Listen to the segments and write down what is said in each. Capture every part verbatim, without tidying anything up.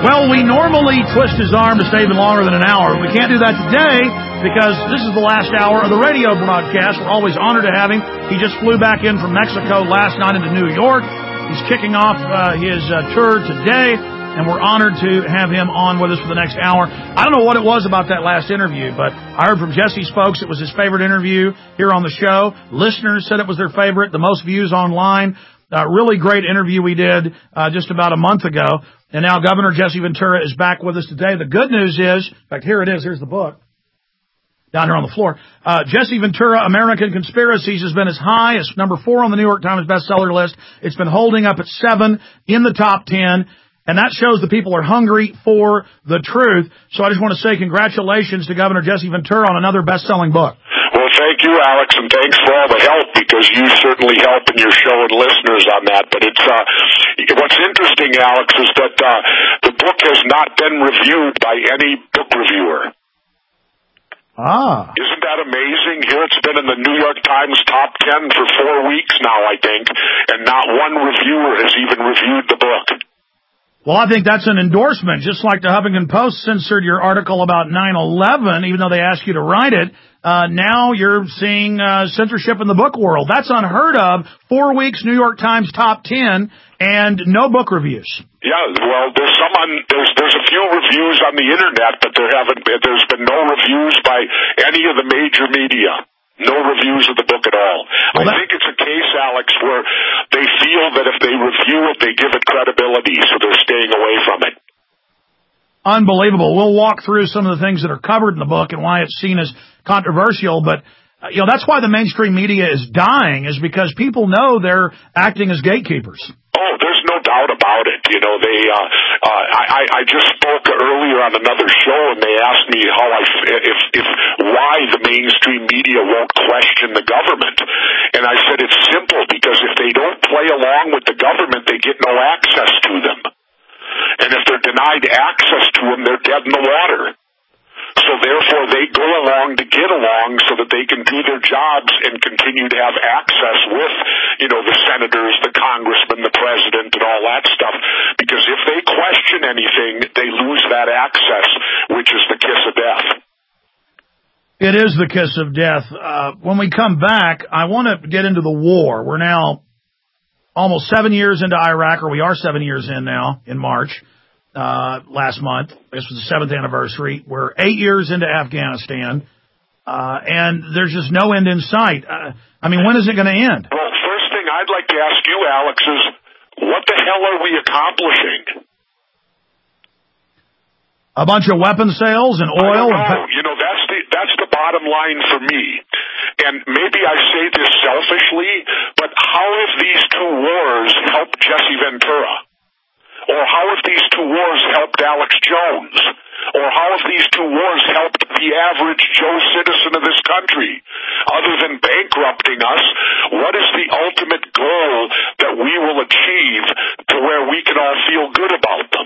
Well, we normally twist his arm to stay even longer than an hour. We can't do that today because this is the last hour of the radio broadcast. We're always honored to have him. He just flew back in from Mexico last night into New York. He's kicking off uh, his uh, tour today, and we're honored to have him on with us for the next hour. I don't know what it was about that last interview, but I heard from Jesse's folks it was his favorite interview here on the show. Listeners said it was their favorite, the most views online. Uh, really great interview we did uh, just about a month ago. And now Governor Jesse Ventura is back with us today. The good news is, in fact, here it is. Here's the book down here on the floor. Uh, Jesse Ventura, American Conspiracies, has been as high as number four on the New York Times bestseller list. It's been holding up at seven in the top ten. And that shows the people are hungry for the truth. So I just want to say congratulations to Governor Jesse Ventura on another best-selling book. Well, thank you, Alex, and thanks for all the help, because you certainly help in your show and listeners on that. But it's uh, what's interesting, Alex, is that uh, the book has not been reviewed by any book reviewer. Ah. Isn't that amazing? Here it's been in the New York Times top ten for four weeks now, I think, and not one reviewer has even reviewed the book. Well, I think that's an endorsement, just like the Huffington Post censored your article about nine eleven, even though they asked you to write it. Uh, now you're seeing uh, censorship in the book world. That's unheard of. Four weeks, New York Times top ten, and no book reviews. Yeah, well, there's some on, there's there's a few reviews on the internet, but there haven't been, there's been no reviews by any of the major media. No reviews of the book at all. Well, I think it's a case, Alex, where they feel that if they review it, they give it credibility, so they're staying away from it. Unbelievable. We'll walk through some of the things that are covered in the book and why it's seen as controversial, but uh, you know, that's why the mainstream media is dying, is because people know they're acting as gatekeepers. Oh, there's no doubt about it. You know, they, uh, uh, I, I just spoke earlier on another show, and they asked me how I, if, if, why the mainstream media won't question the government. And I said it's simple, because if they don't play along with the government, they get no access to them. And if they're denied access to them, they're dead in the water. So therefore, they go along to get along so that they can do their jobs and continue to have access with, you know, the senators, the congressmen, the president, and all that stuff. Because if they question anything, they lose that access, which is the kiss of death. It is the kiss of death. Uh, when we come back, I want to get into the war. We're now almost seven years into Iraq, or we are seven years in now, in March. Uh, last month. This was the seventh anniversary. We're eight years into Afghanistan, uh, and there's just no end in sight. Uh, I mean, when is it going to end? Well, first thing I'd like to ask you, Alex, is what the hell are we accomplishing? A bunch of weapon sales and oil. I don't know. And pe- you know, that's the that's the bottom line for me. And maybe I say this selfishly, but how have these two wars helped Jesse Ventura? Or how have these two wars helped Alex Jones? Or how have these two wars helped the average Joe citizen of this country? Other than bankrupting us, what is the ultimate goal that we will achieve to where we can all feel good about them?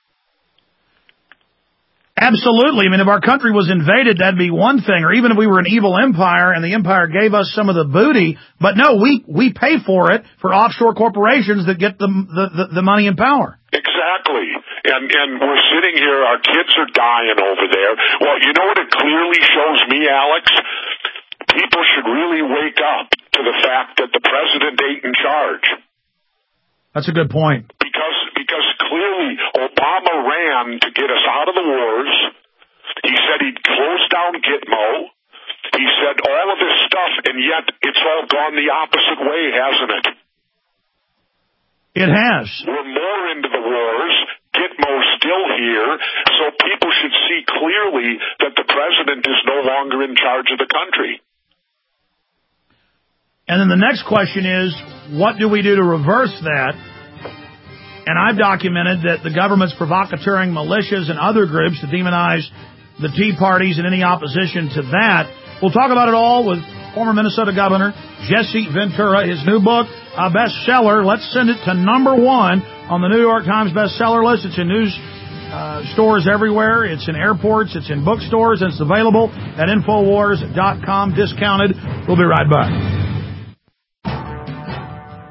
Absolutely. I mean, if our country was invaded, that'd be one thing. Or even if we were an evil empire and the empire gave us some of the booty. But no, we, we pay for it for offshore corporations that get the, the, the, the money and power. Exactly. And and we're sitting here, our kids are dying over there. Well, you know what it clearly shows me, Alex? People should really wake up to the fact that the president ain't in charge. That's a good point. Because because clearly Obama ran to get us out of the wars. He said he'd close down Gitmo. He said all of this stuff, and yet it's all gone the opposite way, hasn't it? It has. We're more into the wars. Gitmo's still here. So people should see clearly that the president is no longer in charge of the country. And then the next question is, what do we do to reverse that? And I've documented that the government's provocateuring militias and other groups to demonize the Tea Parties and any opposition to that. We'll talk about it all with former Minnesota Governor Jesse Ventura. His new book, a bestseller. Let's send it to number one on the New York Times bestseller list. It's in news uh, stores everywhere. It's in airports. It's in bookstores. And it's available at Infowars dot com, discounted. We'll be right back.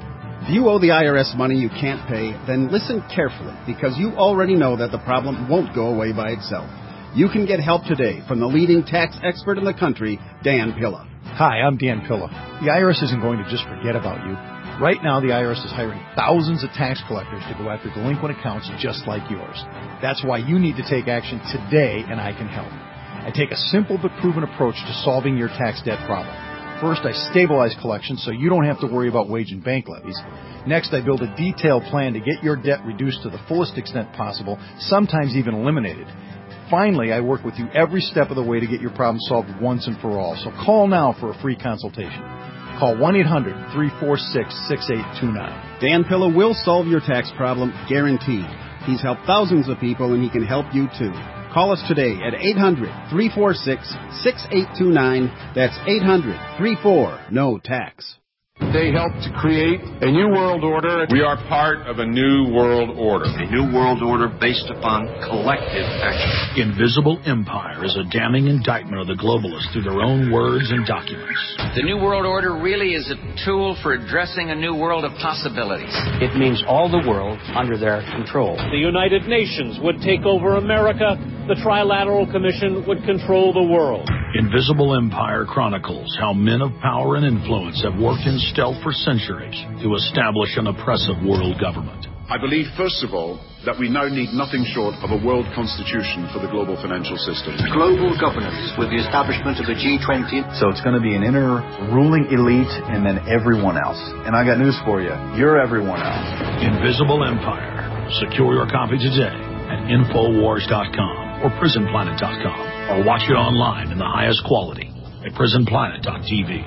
If you owe the I R S money you can't pay, then listen carefully, because you already know that the problem won't go away by itself. You can get help today from the leading tax expert in the country, Dan Pilla. Hi, I'm Dan Pilla. The I R S isn't going to just forget about you. Right now, the I R S is hiring thousands of tax collectors to go after delinquent accounts just like yours. That's why you need to take action today, and I can help. I take a simple but proven approach to solving your tax debt problem. First, I stabilize collections so you don't have to worry about wage and bank levies. Next, I build a detailed plan to get your debt reduced to the fullest extent possible, sometimes even eliminated. Finally, I work with you every step of the way to get your problem solved once and for all. So call now for a free consultation. Call one eight hundred, three four six, six eight two nine. Dan Pilla will solve your tax problem, guaranteed. He's helped thousands of people, and he can help you too. Call us today at eight hundred, three four six, six eight two nine. That's eight hundred, three four, N O tax. They helped to create a new world order. We are part of a new world order. A new world order based upon collective action. Invisible Empire is a damning indictment of the globalists through their own words and documents. The new world order really is a tool for addressing a new world of possibilities. It means all the world under their control. The United Nations would take over America. The Trilateral Commission would control the world. Invisible Empire chronicles how men of power and influence have worked in stealth for centuries to establish an oppressive world government. I believe, first of all, that we now need nothing short of a world constitution for the global financial system. Global governance with the establishment of the G twenty. So it's going to be an inner ruling elite and then everyone else. And I got news for you. You're everyone else. Invisible Empire. Secure your copy today at Infowars dot com or Prison Planet dot com, or watch it online in the highest quality at Prison Planet dot T V.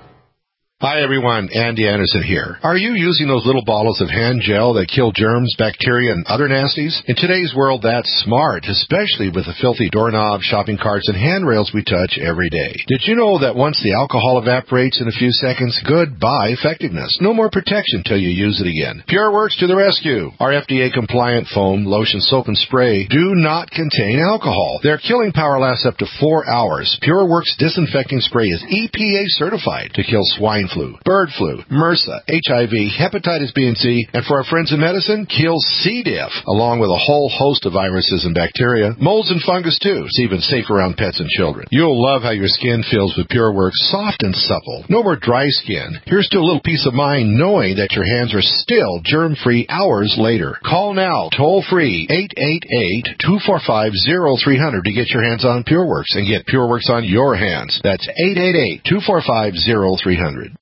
Hi everyone, Andy Anderson here. Are you using those little bottles of hand gel that kill germs, bacteria, and other nasties? In today's world, that's smart, especially with the filthy doorknobs, shopping carts, and handrails we touch every day. Did you know that once the alcohol evaporates in a few seconds, goodbye effectiveness? No more protection till you use it again. PureWorks to the rescue. Our F D A-compliant foam, lotion, soap, and spray do not contain alcohol. Their killing power lasts up to four hours. PureWorks disinfecting spray is E P A certified to kill swine flu, bird flu, MRSA, H I V, hepatitis B and C, and for our friends in medicine, kills C. diff, along with a whole host of viruses and bacteria, molds and fungus too. It's even safe around pets and children. You'll love how your skin feels with PureWorks, soft and supple. No more dry skin. Here's to a little peace of mind knowing that your hands are still germ-free hours later. Call now, toll-free, eight eight eight, two four five, zero three zero zero to get your hands on PureWorks and get PureWorks on your hands. That's eight eight eight, two four five, zero three zero zero.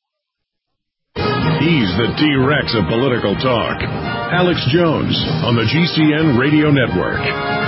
He's the T-Rex of political talk. Alex Jones on the G C N Radio Network.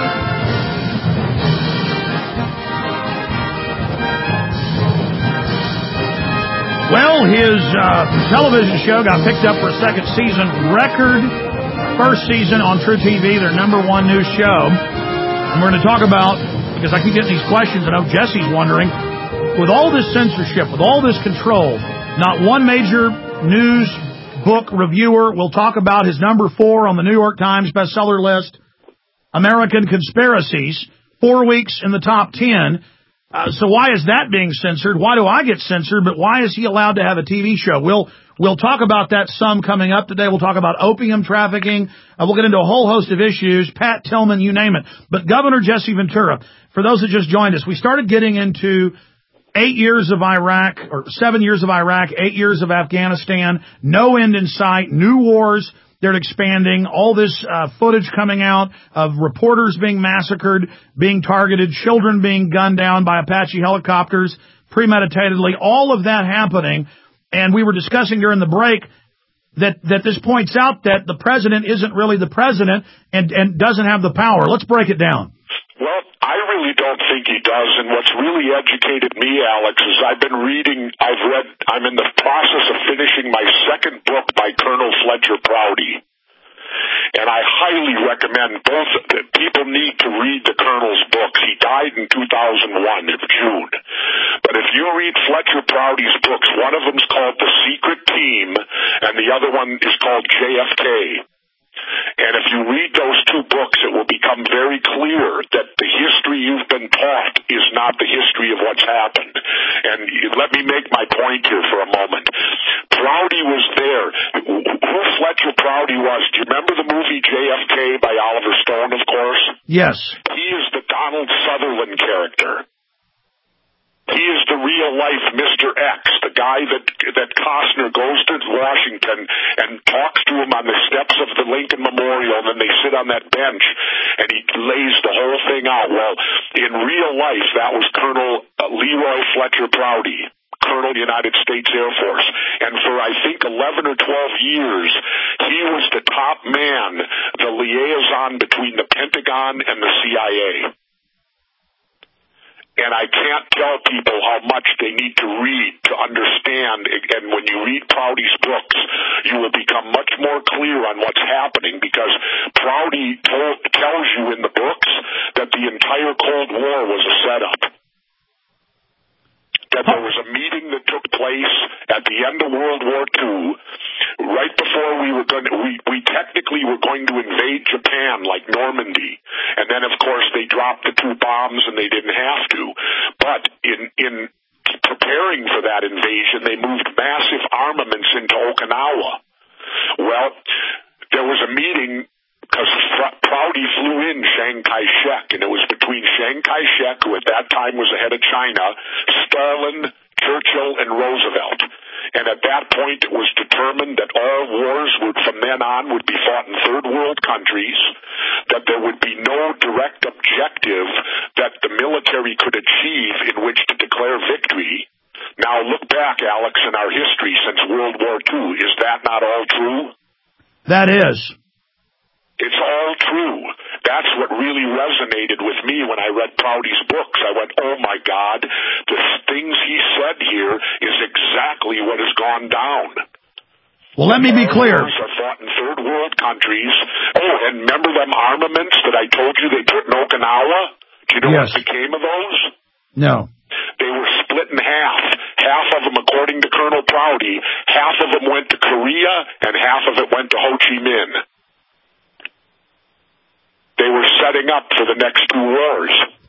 Well, his uh, television show got picked up for a second season. Record first season on True T V, their number one news show. And we're going to talk about, because I keep getting these questions, I know Jesse's wondering, with all this censorship, with all this control, not one major news book reviewer will talk about his number four on the New York Times bestseller list, American Conspiracies, four weeks in the top ten. Uh, so why is that being censored? Why do I get censored? But why is he allowed to have a T V show? We'll we'll talk about that some coming up today. We'll talk about opium trafficking. Uh, we'll get into a whole host of issues. Pat Tillman, you name it. But Governor Jesse Ventura, for those that just joined us, we started getting into Eight years of Iraq, or seven years of Iraq, eight years of Afghanistan, no end in sight, new wars, they're expanding, all this uh, footage coming out of reporters being massacred, being targeted, children being gunned down by Apache helicopters, premeditatedly, all of that happening. And we were discussing during the break that, that this points out that the president isn't really the president and, and doesn't have the power. Let's break it down. Well, I really don't think he does, and what's really educated me, Alex, is I've been reading, I've read, I'm in the process of finishing my second book by Colonel Fletcher Prouty, and I highly recommend both, people need to read the Colonel's books. He died in two thousand one, in June, but if you read Fletcher Prouty's books, one of them's called The Secret Team, and the other one is called J F K. And if you read those two books, it will become very clear that the history you've been taught is not the history of what's happened. And let me make my point here for a moment. Prouty was there. Who J F K by Oliver Stone, of course? Yes. He is the Donald Sutherland character. He is the real-life Mister X, the guy that that Costner goes to Washington and talks to him on the steps of the Lincoln Memorial, and then they sit on that bench, and he lays the whole thing out. Well, in real life, that was Colonel Leroy Fletcher Prouty, Colonel United States Air Force. And for, I think, eleven or twelve years, he was the top man, the liaison between the Pentagon and the C I A. And I can't tell people how much they need to read to understand. And when you read Prouty's books, you will become much more clear on what's happening, because Prouty told, tells you in the books that the entire Cold War was a setup. That there was a meeting that took place at the end of World War Two, right before we were going to, we, we technically were going to invade Japan like Normandy. And then, of course, they dropped the two bombs and they didn't have to. But in, in preparing for that invasion, they moved massive armaments into Okinawa. Well, there was a meeting, because Prouty flew in Chiang Kai-shek, and it was between Chiang Kai-shek, who at that time was the head of China, Stalin, Churchill, and Roosevelt. And at that point, it was determined that all wars would, from then on, would be fought in third world countries, that there would be no direct objective that the military could achieve in which to declare victory. Now, look back, Alex, in our history since World War Two. Is that not all true? That is. It's all true. That's what really resonated with me when I read Prouty's books. I went, oh, my God, the things he said here is exactly what has gone down. Well, let me be clear. Wars are fought in third world countries. Oh, and remember them armaments that I told you they put in Okinawa? Do you know yes. what became of those? No. They were split in half. Half of them, according to Colonel Prouty, half of them went to Korea, and half of it went to Ho Chi Minh. They were setting up for the next two wars.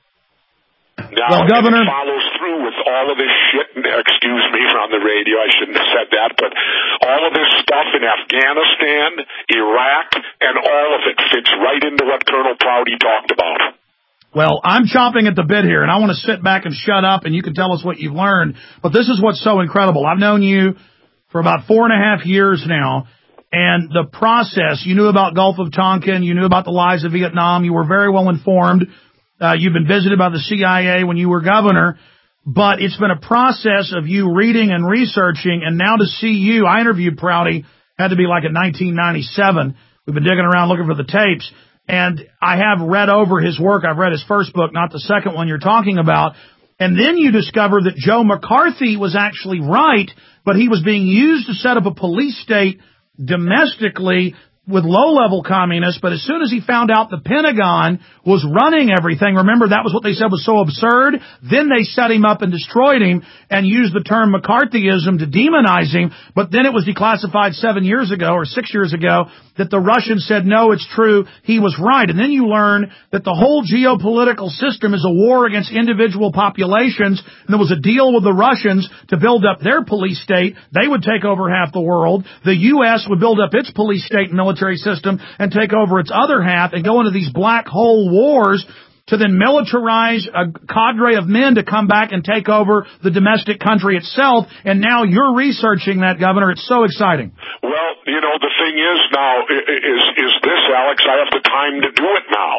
Now, well, Governor, it follows through with all of this shit. Excuse me on the radio, I shouldn't have said that, but all of this stuff in Afghanistan, Iraq, and all of it fits right into what Colonel Prouty talked about. Well, I'm chomping at the bit here, and I want to sit back and shut up, and you can tell us what you've learned. But this is what's so incredible. I've known you for about four and a half years now. And the process, you knew about Gulf of Tonkin, you knew about the lies of Vietnam, you were very well informed. Uh, you've been visited by the C I A when you were governor, but it's been a process of you reading and researching, and now to see you, I interviewed Prouty, had to be like in nineteen ninety-seven. We've been digging around looking for the tapes, and I have read over his work. I've read his first book, not the second one you're talking about. And then you discover that Joe McCarthy was actually right, but he was being used to set up a police state domestically with low-level communists, but as soon as he found out the Pentagon was running everything, remember that was what they said was so absurd, then they set him up and destroyed him and used the term McCarthyism to demonize him, but then it was declassified seven years ago or six years ago that the Russians said, no, it's true, he was right. And then you learn that the whole geopolitical system is a war against individual populations, and there was a deal with the Russians to build up their police state. They would take over half the world. The U S would build up its police state and military system and take over its other half and go into these black hole wars to then militarize a cadre of men to come back and take over the domestic country itself. And now you're researching that, Governor. It's so exciting. Well, you know, the thing is now, is, is this, Alex, I have the time to do it now.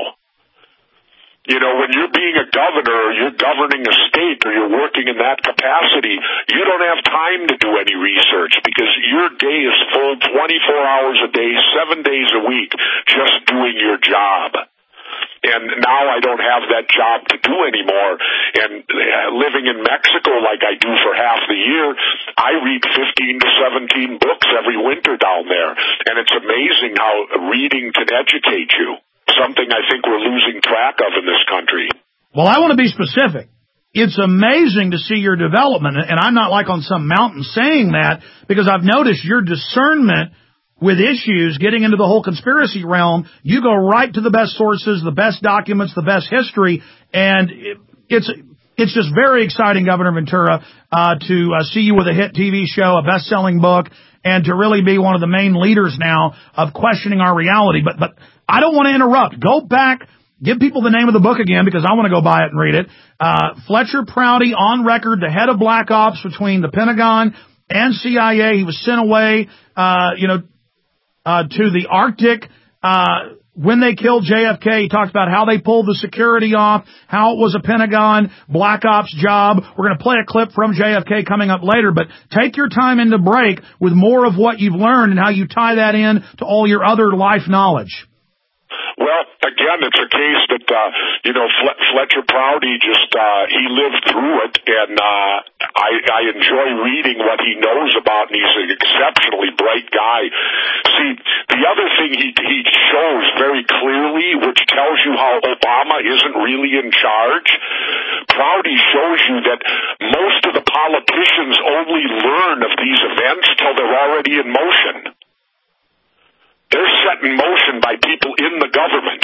You know, when you're being a governor or you're governing a state or you're working in that capacity, you don't have time to do any research because your day is full twenty-four hours a day, seven days a week, just doing your job. And now I don't have that job to do anymore. And living in Mexico like I do for half the year, I read fifteen to seventeen books every winter down there. And it's amazing how reading can educate you. Something I think we're losing track of in this country. Well, I want to be specific. It's amazing to see your development, and I'm not like on some mountain saying that, because I've noticed your discernment with issues, getting into the whole conspiracy realm. You go right to the best sources, the best documents, the best history, and it's It's just very exciting, Governor Ventura, uh, to uh, see you with a hit T V show, a best-selling book, and to really be one of the main leaders now of questioning our reality. But, but I don't want to interrupt. Go back, give people the name of the book again, because I want to go buy it and read it. Uh, Fletcher Prouty, on record, the head of Black Ops between the Pentagon and C I A. He was sent away, uh, you know, uh, to the Arctic, uh, when they killed J F K. He talked about how they pulled the security off, how it was a Pentagon Black Ops job. We're going to play a clip from J F K coming up later, but take your time in the break with more of what you've learned and how you tie that in to all your other life knowledge. Well, again, it's a case that, uh, you know, Fle- Fletcher Prouty just, uh, he lived through it, and, uh, I, I enjoy reading what he knows about, and he's an exceptionally bright guy. See, the other thing he, he shows very clearly, which tells you how Obama isn't really in charge, Prouty shows you that most of the politicians only learn of these events till they're already in motion. They're set in motion by people in the government.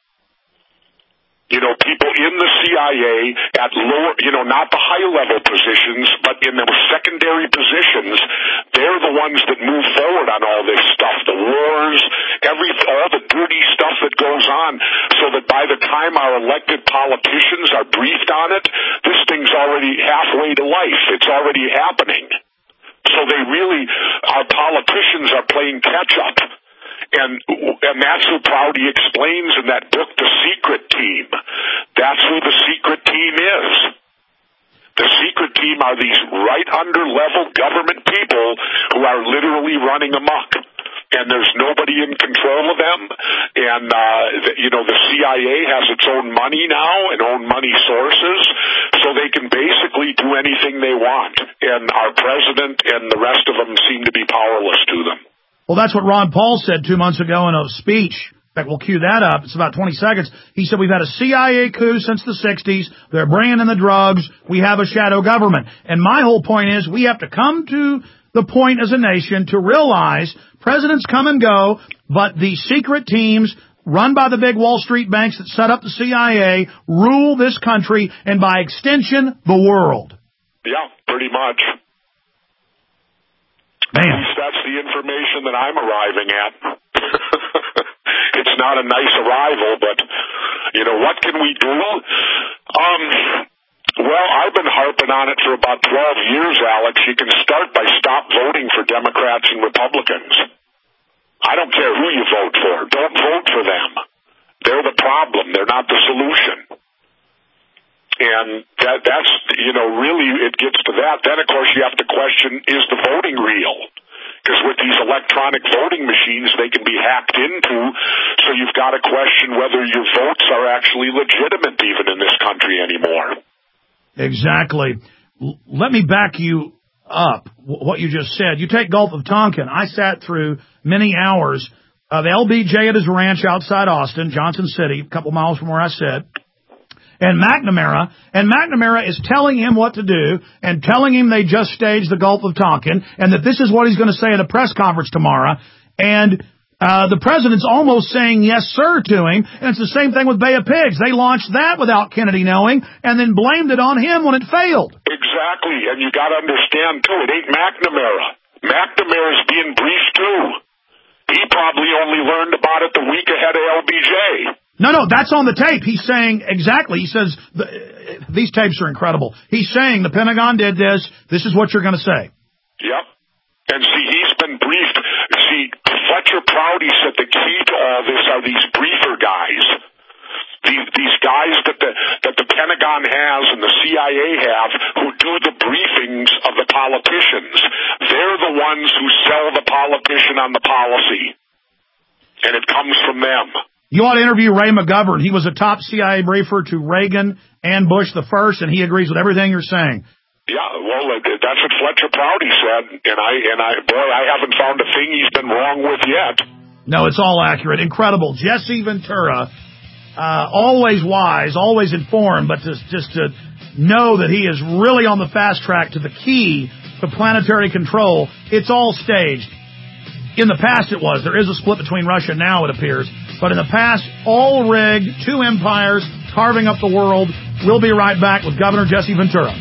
You know, people in the C I A at lower, you know, not the high-level positions, but in the secondary positions, they're the ones that move forward on all this stuff, the wars, every, all the dirty stuff that goes on, so that by the time our elected politicians are briefed on it, this thing's already halfway to life. It's already happening. So they really, our politicians are playing catch-up. And and that's who Prouty explains in that book, The Secret Team. That's who the secret team is. The secret team are these right under-level government people who are literally running amok. And there's nobody in control of them. And, uh, the, you know, the C I A has its own money now and own money sources, so they can basically do anything they want. And our president and the rest of them seem to be powerless to them. Well, that's what Ron Paul said two months ago in a speech. In fact, we'll cue that up. It's about twenty seconds. He said, we've had a C I A coup since the sixties. They're bringing in the drugs. We have a shadow government. And my whole point is we have to come to the point as a nation to realize presidents come and go, but the secret teams run by the big Wall Street banks that set up the C I A rule this country and, by extension, the world. Yeah, pretty much. Man. At least that's the information that I'm arriving at. It's not a nice arrival, but, you know, what can we do? Um, well, I've been harping on it for about twelve years, Alex. You can start by stop voting for Democrats and Republicans. I don't care who you vote for. Don't vote for them. They're the problem. They're not the solution. And that, that's, you know, really it gets to that. Then, of course, you have to question, is the voting real? Because with these electronic voting machines, they can be hacked into, so you've got to question whether your votes are actually legitimate even in this country anymore. Exactly. L- let me back you up, w- what you just said. You take Gulf of Tonkin. I sat through many hours of L B J at his ranch outside Austin, Johnson City, a couple miles from where I sit. And McNamara, and McNamara is telling him what to do and telling him they just staged the Gulf of Tonkin and that this is what he's going to say at a press conference tomorrow. And uh the president's almost saying yes, sir, to him. And it's the same thing with Bay of Pigs. They launched that without Kennedy knowing and then blamed it on him when it failed. Exactly. And you got to understand, too, it ain't McNamara. McNamara's being briefed, too. He probably only learned about it the week ahead of L B J. No, no, that's on the tape. He's saying exactly. He says, the, these tapes are incredible. He's saying the Pentagon did this. This is what you're going to say. Yep. And see, he's been briefed. See, Fletcher Prouty said the key to all this are these briefer guys. These, these guys that the, that the Pentagon has and the C I A have who do the briefings of the politicians. They're the ones who sell the politician on the policy. And it comes from them. You ought to interview Ray McGovern. He was a top C I A briefer to Reagan and Bush the first, and he agrees with everything you're saying. Yeah, well, that's what Fletcher Prouty said, and I, and I, boy, I haven't found a thing he's been wrong with yet. No, it's all accurate. Incredible. Jesse Ventura, uh, always wise, always informed, but to, just to know that he is really on the fast track to the key to planetary control. It's all staged. In the past it was. There is a split between Russia now, it appears. But in the past, all rigged, two empires, carving up the world. We'll be right back with Governor Jesse Ventura.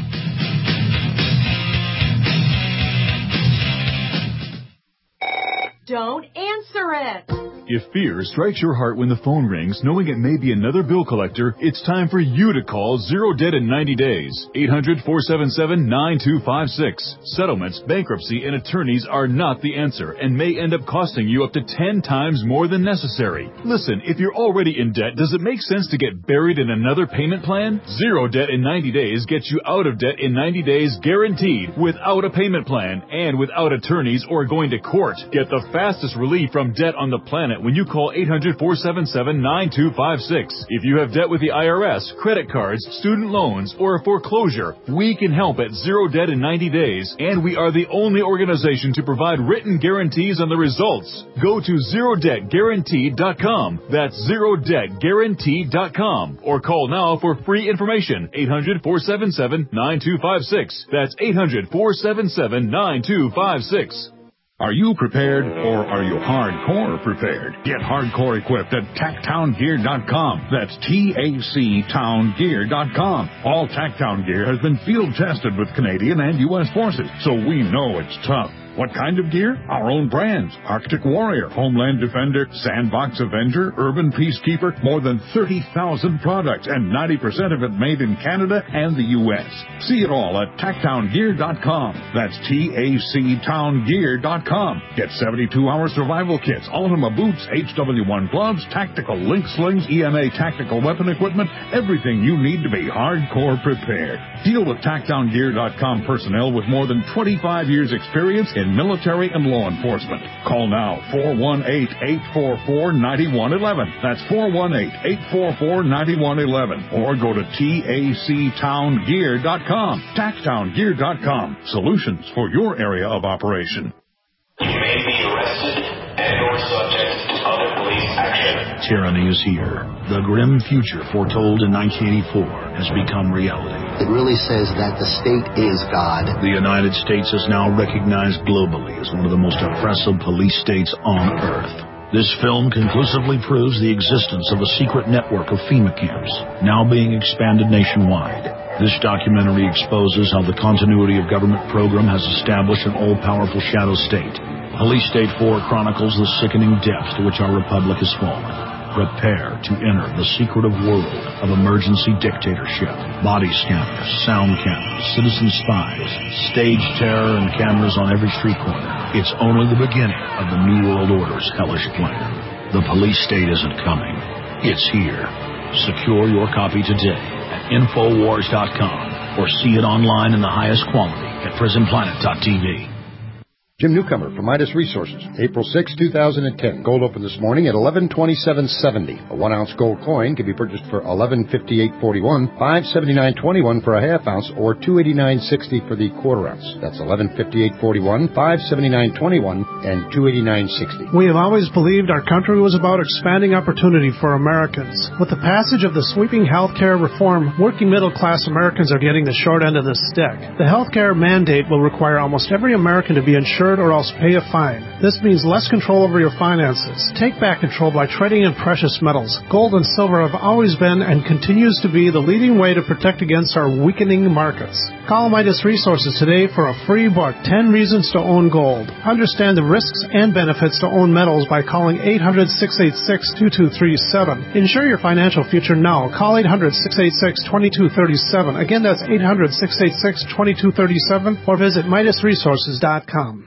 Don't answer it. If fear strikes your heart when the phone rings, knowing it may be another bill collector, it's time for you to call Zero Debt in ninety days. eight hundred, four seven seven, nine two five six. Settlements, bankruptcy, and attorneys are not the answer and may end up costing you up to ten times more than necessary. Listen, if you're already in debt, does it make sense to get buried in another payment plan? Zero Debt in ninety days gets you out of debt in ninety days guaranteed, without a payment plan and without attorneys or going to court. Get the fastest relief from debt on the planet when you call eight hundred, four seven seven, nine two five six. If you have debt with the I R S, credit cards, student loans, or a foreclosure, we can help at Zero Debt in ninety days, and we are the only organization to provide written guarantees on the results. Go to zero debt guaranteed dot com. That's zero debt guaranteed dot com. Or call now for free information. eight hundred, four seven seven, nine two five six. That's eight hundred, four seven seven, nine two five six. Are you prepared, or are you hardcore prepared? Get hardcore equipped at tac town gear dot com. That's T A C town gear dot com. All TacTown gear has been field tested with Canadian and U S forces, so we know it's tough. What kind of gear? Our own brands. Arctic Warrior, Homeland Defender, Sandbox Avenger, Urban Peacekeeper, more than thirty thousand products, and ninety percent of it made in Canada and the U S. See it all at tac town gear dot com. That's T A C town gear dot com. Get seventy-two hour survival kits, Ultima boots, H W one gloves, tactical link slings, E M A tactical weapon equipment, everything you need to be hardcore prepared. Deal with tac town gear dot com personnel with more than twenty-five years experience in military and law enforcement. Call now, four one eight, eight four four, nine one one one. That's four one eight, eight four four, nine one one one. Or go to T A C town gear dot com. tac town gear dot com. Solutions for your area of operation. You may be arrested and or subject to other police action. Tyranny is here. The grim future foretold in nineteen eighty-four has become reality. It really says that the state is God. The United States is now recognized globally as one of the most oppressive police states on earth. This film conclusively proves the existence of a secret network of FEMA camps, now being expanded nationwide. This documentary exposes how the continuity of government program has established an all-powerful shadow state. Police State four chronicles the sickening depths to which our republic has fallen. Prepare to enter the secretive world of emergency dictatorship. Body scanners, sound cameras, citizen spies, stage terror, and cameras on every street corner. It's only the beginning of the New World Order's hellish plan. The police state isn't coming. It's here. Secure your copy today at infowars dot com or see it online in the highest quality at prison planet dot t v. Jim Newcomer from Midas Resources, April sixth, two thousand ten. Gold opened this morning at eleven twenty-seven seventy. A one ounce gold coin can be purchased for eleven fifty-eight forty-one, five seventy-nine twenty-one for a half ounce, or two eighty-nine sixty for the quarter ounce. That's eleven fifty-eight forty-one, five seventy-nine twenty-one, and two eighty-nine sixty. We have always believed our country was about expanding opportunity for Americans. With the passage of the sweeping health care reform, working middle class Americans are getting the short end of the stick. The health care mandate will require almost every American to be insured or else pay a fine. This means less control over your finances. Take back control by trading in precious metals. Gold and silver have always been and continues to be the leading way to protect against our weakening markets. Call Midas Resources today for a free book, ten Reasons to Own Gold. Understand the risks and benefits to own metals by calling eight hundred, six eight six, two two three seven. Ensure your financial future now. Call eight hundred, six eight six, two two three seven. Again, that's eight hundred, six eight six, two two three seven or visit midas resources dot com.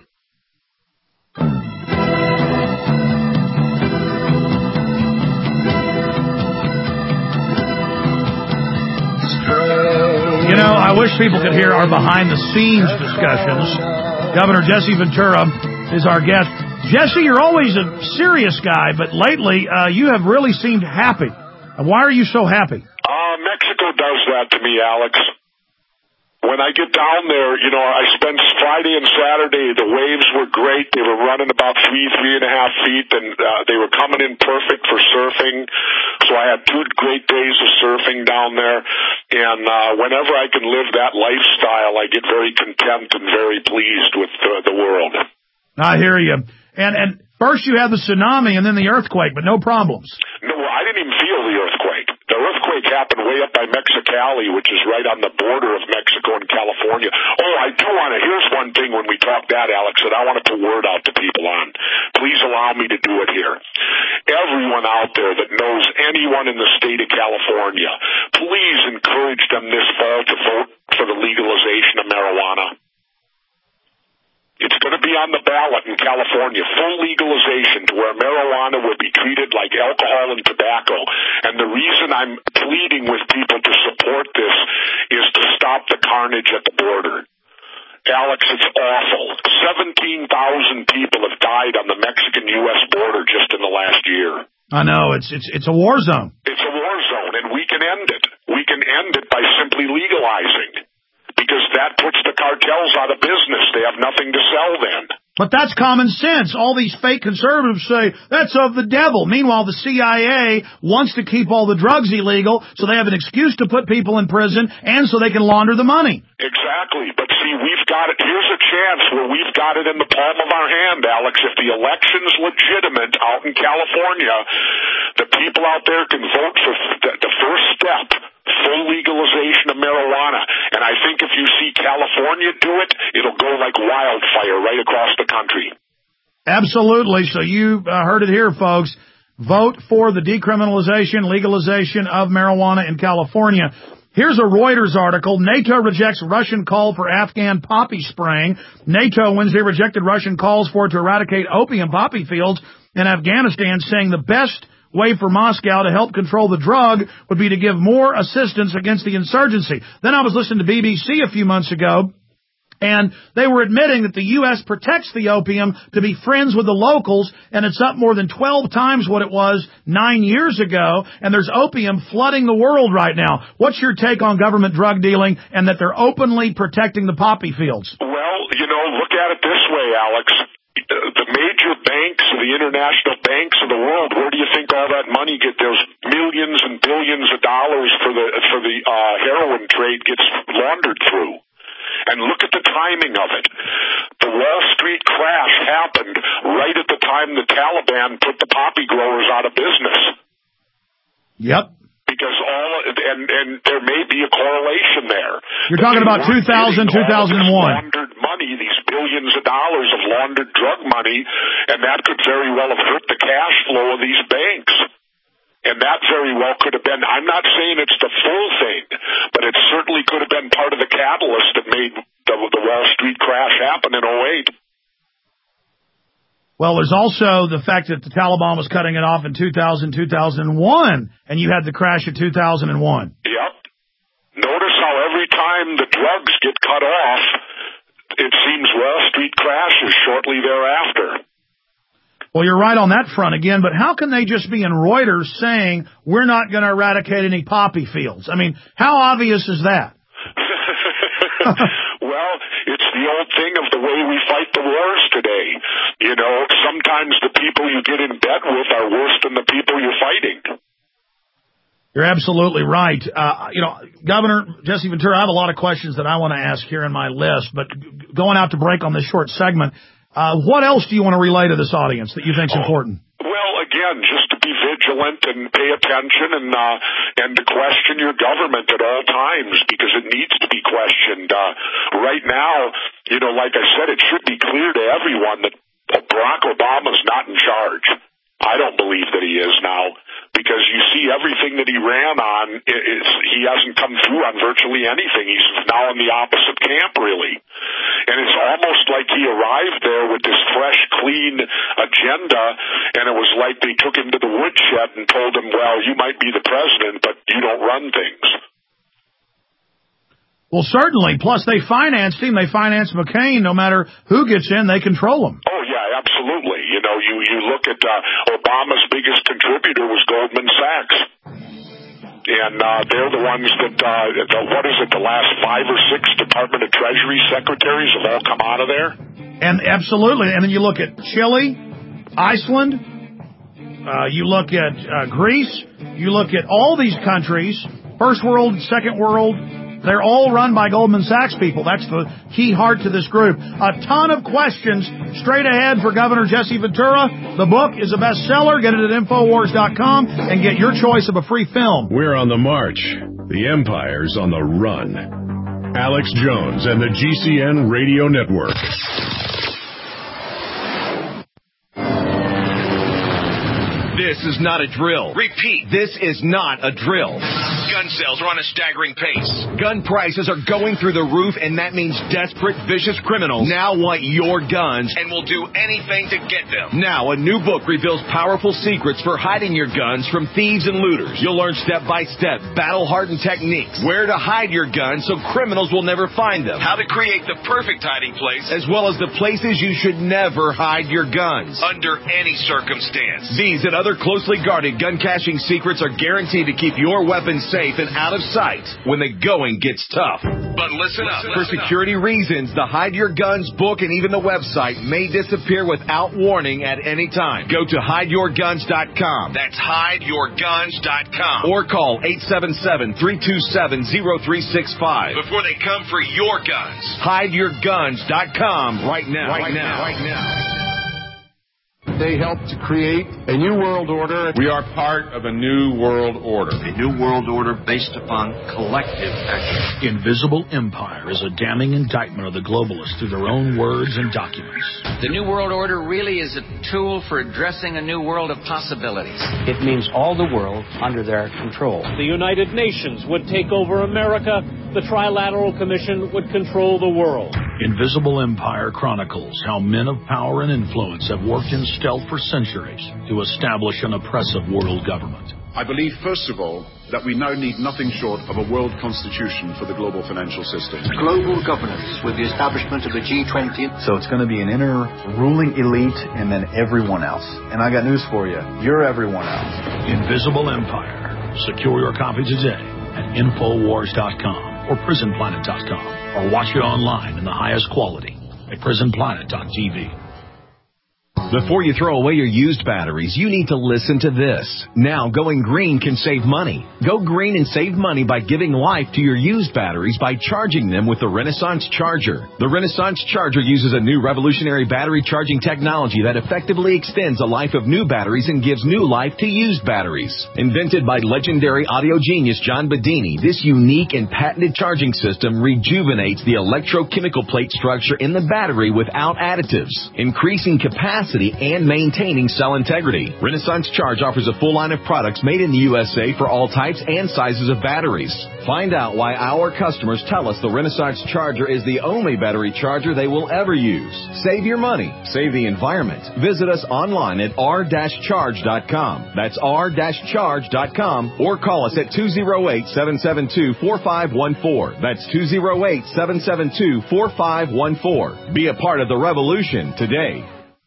You know, I wish people could hear our behind-the-scenes discussions. Governor Jesse Ventura is our guest. Jesse, you're always a serious guy, but lately uh, you have really seemed happy. And why are you so happy? Uh, Mexico does that to me, Alex. When I get down there, you know, I spent Friday and Saturday, the waves were great. They were running about three, three and a half feet, and uh, they were coming in perfect for surfing. So I had two great days of surfing down there. And uh, whenever I can live that lifestyle, I get very content and very pleased with uh, the world. I hear you. And, and first you had the tsunami and then the earthquake, but no problems. No, I didn't even feel the earthquake. The earthquake happened way way up by Mexicali, which is right on the border of Mexico and California. Oh, I do want to, here's one thing when we talk that, Alex, that I want to put word out to people on. Please allow me to do it here. Everyone out there that knows anyone in the state of California, please encourage them this fall to vote for the legalization of marijuana. It's going to be on the ballot in California, full legalization to where marijuana will be treated like alcohol and tobacco. And the reason I'm pleading with people to support this is to stop the carnage at the border. Alex, it's awful. seventeen thousand people have died on the Mexican-U S border just in the last year. I know. It's, it's, it's a war zone. It's a war zone, and we can end it. We can end it by simply legalizing. Because that puts the cartels out of business. They have nothing to sell then. But that's common sense. All these fake conservatives say, that's of the devil. Meanwhile, the C I A wants to keep all the drugs illegal, so they have an excuse to put people in prison, and so they can launder the money. Exactly. But see, we've got it. Here's a chance where we've got it in the palm of our hand, Alex. If the election's legitimate out in California, the people out there can vote for the, the first step, full legalization of marijuana. And I think if you see California do it, it'll go like wildfire right across the country. Absolutely. So you uh, heard it here, folks. Vote for the decriminalization, legalization of marijuana in California. Here's a Reuters article. NATO rejects Russian call for Afghan poppy spraying. NATO Wednesday rejected Russian calls for it to eradicate opium poppy fields in Afghanistan, saying the best way for Moscow to help control the drug would be to give more assistance against the insurgency. Then I was listening to B B C a few months ago, and they were admitting that the U S protects the opium to be friends with the locals, and it's up more than twelve times what it was nine years ago, and there's opium flooding the world right now. What's your take on government drug dealing and that they're openly protecting the poppy fields? Well, you know, look at it this way, Alex. The major banks, the international banks of the world, where do you think all that money get? There's millions and billions of dollars for the for the uh, heroin trade gets laundered through. And look at the timing of it. The Wall Street crash happened right at the time the Taliban put the poppy growers out of business. Yep. Because all, and, and there may be a correlation there. You're talking about two thousand, two thousand one. Laundered money, these billions of dollars of laundered drug money, and that could very well have hurt the cash flow of these banks. And that very well could have been, I'm not saying it's the full thing, but it certainly could have been part of the catalyst that made the, the Wall Street crash happen in oh eight. Well, there's also the fact that the Taliban was cutting it off in two thousand, two thousand one, and you had the crash of two thousand one. Yep. Notice how every time the drugs get cut off, it seems Wall Street crashes shortly thereafter. Well, you're right on that front again, but how can they just be in Reuters saying we're not going to eradicate any poppy fields? I mean, how obvious is that? Well, it's the old thing of the way we fight the wars today. You know, sometimes the people you get in bed with are worse than the people you're fighting. You're absolutely right. Uh, you know, Governor Jesse Ventura, I have a lot of questions that I want to ask here in my list, but going out to break on this short segment, uh, what else do you want to relay to this audience that you think is oh, important? Well, again, just to be vigilant and pay attention and uh, and to question your government at all times, because it needs to be questioned. Uh, right now, you know, like I said, it should be clear to everyone that Barack Obama's not in charge. I don't believe that he is now, because you see everything that he ran on, is, he hasn't come through on virtually anything. He's now in the opposite camp, really. And it's almost like he arrived there with this fresh, clean agenda, and it was like they took him to the woodshed and told him, well, you might be the president, but you don't run things. Well, certainly. Plus, they financed him. They financed McCain. No matter who gets in, they control him. Oh, yeah, absolutely. You know, you, you look at uh, Obama's biggest contributor was Goldman Sachs. And uh, they're the ones that, uh, the, what is it, the last five or six Department of Treasury secretaries have all come out of there? And absolutely. And then you look at Chile, Iceland, uh, you look at uh, Greece, you look at all these countries, first world, second world. They're all run by Goldman Sachs people. That's the key heart to this group. A ton of questions straight ahead for Governor Jesse Ventura. The book is a bestseller. Get it at Infowars dot com and get your choice of a free film. We're on the march. The empire's on the run. Alex Jones and the G C N Radio Network. This is not a drill. Repeat, this is not a drill. Gun sales are on a staggering pace. Gun prices are going through the roof, and that means desperate, vicious criminals now want your guns and will do anything to get them. Now, a new book reveals powerful secrets for hiding your guns from thieves and looters. You'll learn step-by-step, battle-hardened techniques, where to hide your guns so criminals will never find them, how to create the perfect hiding place, as well as the places you should never hide your guns, under any circumstance. These and other closely guarded gun caching secrets are guaranteed to keep your weapons safe and out of sight when the going gets tough. But listen up. For security reasons, the Hide Your Guns book and even the website may disappear without warning at any time. Go to hide your guns dot com. That's hide your guns dot com. Or call eight seven seven, three two seven, zero three six five before they come for your guns. hide your guns dot com right now. Right, right now. Right now. They helped to create a new world order. We are part of a new world order. A new world order based upon collective action. Invisible Empire is a damning indictment of the globalists through their own words and documents. The new world order really is a tool for addressing a new world of possibilities. It means all the world under their control. The United Nations would take over America. The Trilateral Commission would control the world. Invisible Empire chronicles how men of power and influence have worked in stealth for centuries to establish an oppressive world government. I believe, first of all, that we now need nothing short of a world constitution for the global financial system. Global governance with the establishment of the G twenty. So it's going to be an inner ruling elite and then everyone else. And I got news for you. You're everyone else. Invisible Empire. Secure your copy today at infowars dot com or prison planet dot com, or watch it online in the highest quality at prison planet dot t v. Before you throw away your used batteries, you need to listen to this. Now, going green can save money. Go green and save money by giving life to your used batteries by charging them with the Renaissance Charger. The Renaissance Charger uses a new revolutionary battery charging technology that effectively extends the life of new batteries and gives new life to used batteries. Invented by legendary audio genius John Bedini, this unique and patented charging system rejuvenates the electrochemical plate structure in the battery without additives, increasing capacity and maintaining cell integrity. Renaissance Charge offers a full line of products made in the U S A for all types and sizes of batteries. Find out why our customers tell us the Renaissance Charger is the only battery charger they will ever use. Save your money. Save the environment. Visit us online at r dash charge dot com. That's r dash charge dot com, or call us at two oh eight, seven seven two, four five one four. That's two oh eight, seven seven two, four five one four. Be a part of the revolution today.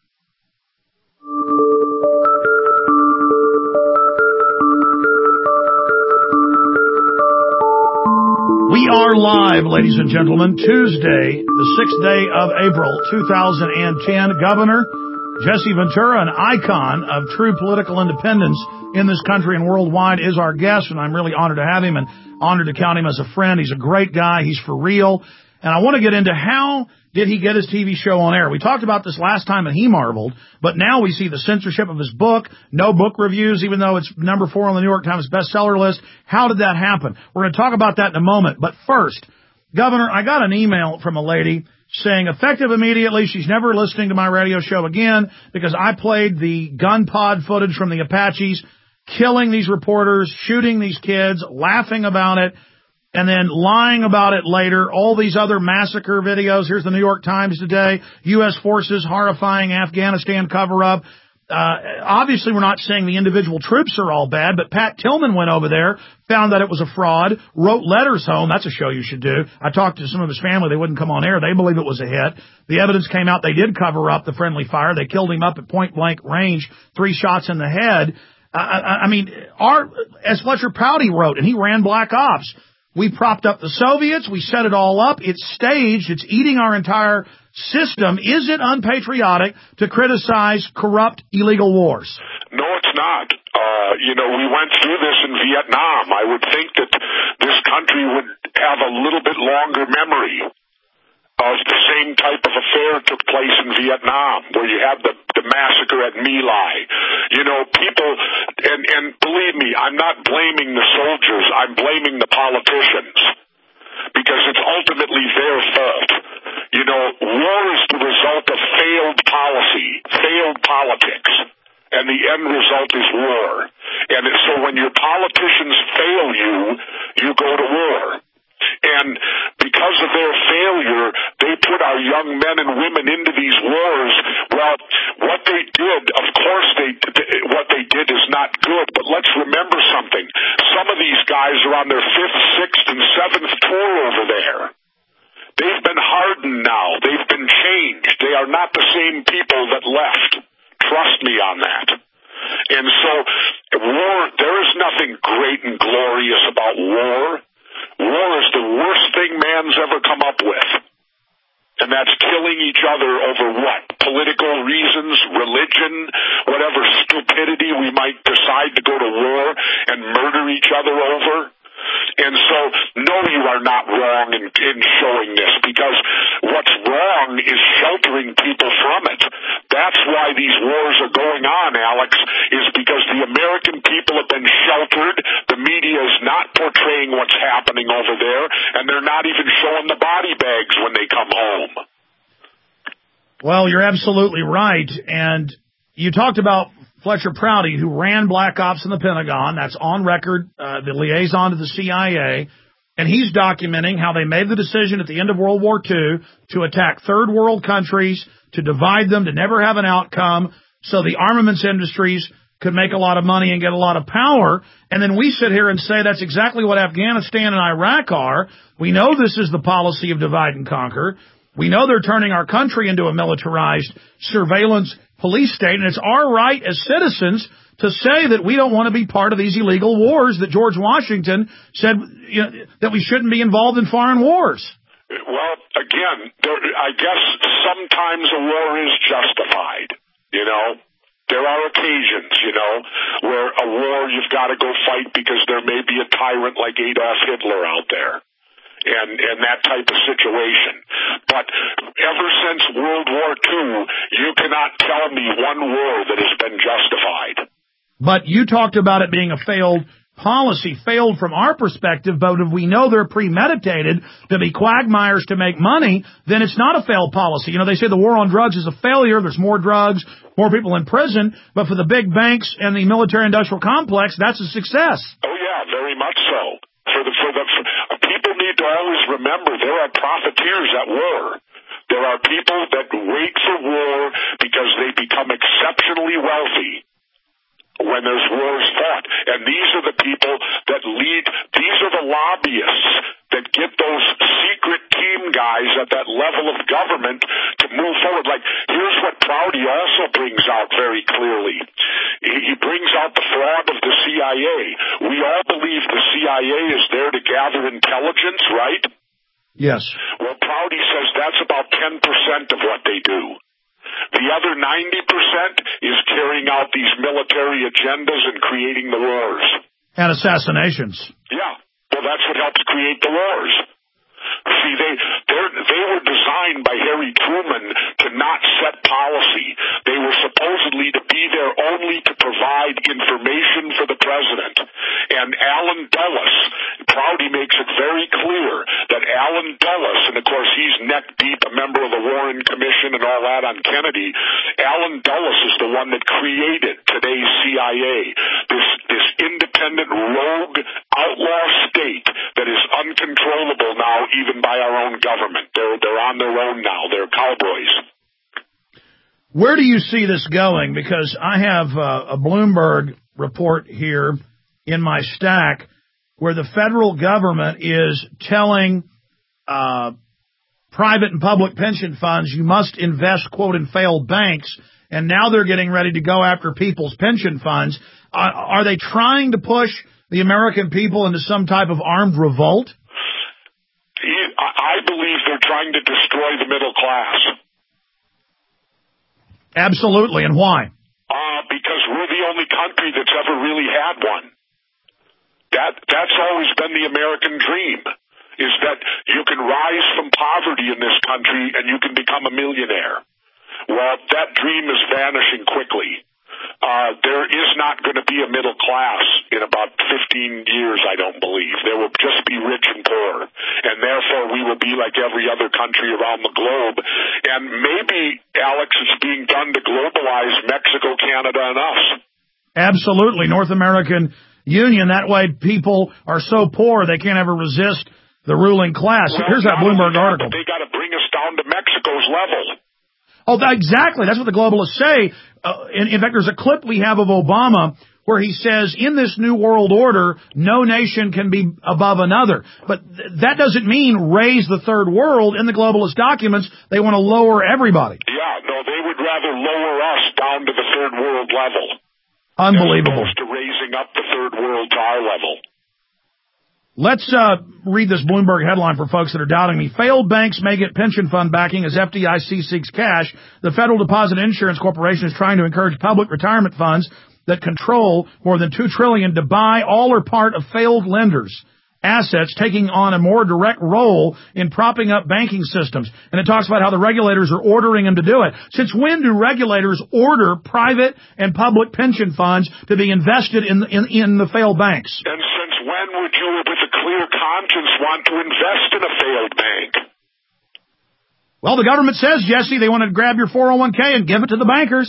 We are live, ladies and gentlemen. Tuesday, the sixth day of April, two thousand ten. Governor Jesse Ventura, an icon of true political independence in this country and worldwide, is our guest, and I'm really honored to have him and honored to count him as a friend. He's a great guy. He's for real. And I want to get into how did he get his T V show on air. We talked about this last time and he marveled, but now we see the censorship of his book, no book reviews, even though it's number four on the New York Times bestseller list. How did that happen? We're going to talk about that in a moment. But first, Governor, I got an email from a lady saying effective immediately, she's never listening to my radio show again because I played the gun pod footage from the Apaches, killing these reporters, shooting these kids, laughing about it, and then lying about it later. All these other massacre videos. Here's the New York Times today. U S forces horrifying Afghanistan cover-up. Uh, obviously, we're not saying the individual troops are all bad, but Pat Tillman went over there, found that it was a fraud, wrote letters home. That's a show you should do. I talked to some of his family. They wouldn't come on air. They believe it was a hit. The evidence came out. They did cover up the friendly fire. They killed him up at point-blank range, three shots in the head. Uh, I, I mean, our, as Fletcher Prouty wrote, and he ran Black Ops, we propped up the Soviets. We set it all up. It's staged. It's eating our entire system. Is it unpatriotic to criticize corrupt, illegal wars? No, it's not. Uh, you know, we went through this in Vietnam. I would think that this country would have a little bit longer memory of the same type of affair that took place in Vietnam, where you have the, the massacre at My Lai. You know, people, and, and believe me, I'm not blaming the soldiers. I'm blaming the politicians because it's ultimately their fault. You know, war is the result of failed policy, failed politics, and the end result is war. And so when your politicians fail you, you go to war. And because of their failure, they put our young men and women into these wars. Well, what they did, of course, they what they did is not good, but let's remember something. Some of these guys are on their fifth, sixth, and seventh tour over there. They've been hardened now. They've been changed. They are not the same people that left. Trust me on that. And so, war, there is nothing great and glorious about war. War is the worst thing man's ever come up with. And that's killing each other over what? Political reasons, religion, whatever stupidity we might decide to go to war and murder each other over. And so, no, you are not wrong in, in showing this, because what's wrong is sheltering people from it. That's why these wars are going on, Alex, is because the American people have been sheltered. The media is not portraying what's happening over there, and they're not even showing the body bags when they come home. Well, you're absolutely right. And you talked about Fletcher Prouty, who ran Black Ops in the Pentagon. That's on record, uh, the liaison to the C I A. And he's documenting how they made the decision at the end of World War Two to attack third world countries, to divide them, to never have an outcome, so the armaments industries could make a lot of money and get a lot of power. And then we sit here and say that's exactly what Afghanistan and Iraq are. We know this is the policy of divide and conquer. We know they're turning our country into a militarized surveillance police state, and it's our right as citizens to say that we don't want to be part of these illegal wars that George Washington said, you know, that we shouldn't be involved in foreign wars. Well, again, there, I guess sometimes a war is justified, you know. There are occasions, you know, where a war you've got to go fight because there may be a tyrant like Adolf Hitler out there. And, and that type of situation. But ever since World War Two, you cannot tell me one war that has been justified. But you talked about it being a failed policy, failed from our perspective, but if we know they're premeditated to be quagmires to make money, then it's not a failed policy. You know, they say the war on drugs is a failure. There's more drugs, more people in prison. But for the big banks and the military-industrial complex, that's a success. Oh, yeah, very much so. For the, for the, for, people need to always remember there are profiteers at war. There are people that wait for war because they become exceptionally wealthy when there's wars fought. And these are the people that lead, these are the lobbyists that get those secret team guys at that level of government to move forward. Like, here's what Prouty also brings out very clearly. He brings out the fraud of the C I A. We all believe the C I A is there to gather intelligence, right? Yes. Well, Prouty says that's about ten percent of what they do. The other ninety percent is carrying out these military agendas and creating the wars. And assassinations. Yeah. Well, that's what helps create the wars. See, they they were designed by Harry Truman to not set policy. They were supposedly to be there only to provide information for the president. And Allen Dulles, Prouty makes it very clear that Allen Dulles, and of course he's neck deep, a member of the Warren Commission and all that on Kennedy, Allen Dulles is the one that created today's C I A, this, this independent rogue outlaw state that is uncontrollable now even by our own government. They're, they're on their own now. They're cowboys. Where do you see this going? Because I have uh, a Bloomberg report here in my stack where the federal government is telling uh, private and public pension funds you must invest, quote, in failed banks, and now they're getting ready to go after people's pension funds. Uh, are they trying to push the American people into some type of armed revolt? I believe they're trying to destroy the middle class. Absolutely, and why? Uh, because we're the only country that's ever really had one. That that's always been the American dream, is that you can rise from poverty in this country and you can become a millionaire. Well, that dream is vanishing quickly. Uh, there is not not going to be a middle class in about fifteen years, I don't believe. There will just be rich and poor. And therefore, we will be like every other country around the globe. And maybe, Alex, it's being done to globalize Mexico, Canada, and us. Absolutely. North American Union. That way people are so poor they can't ever resist the ruling class. Well, here's that Bloomberg that, article. But they got to bring us down to Mexico's level. Oh, that, exactly. That's what the globalists say. Uh, in, in fact, there's a clip we have of Obama where he says, in this new world order, no nation can be above another. But th- that doesn't mean raise the third world. In the globalist documents, they want to lower everybody. Yeah, no, they would rather lower us down to the third world level. Unbelievable. As opposed to raising up the third world to our level. Let's uh, read this Bloomberg headline for folks that are doubting me. Failed banks may get pension fund backing as F D I C seeks cash. The Federal Deposit Insurance Corporation is trying to encourage public retirement funds that control more than two trillion dollars to buy all or part of failed lenders' assets, taking on a more direct role in propping up banking systems. And it talks about how the regulators are ordering them to do it. Since when do regulators order private and public pension funds to be invested in, in, in the failed banks? And since when would you, with a clear conscience, want to invest in a failed bank? Well, the government says, Jesse, they want to grab your four oh one k and give it to the bankers.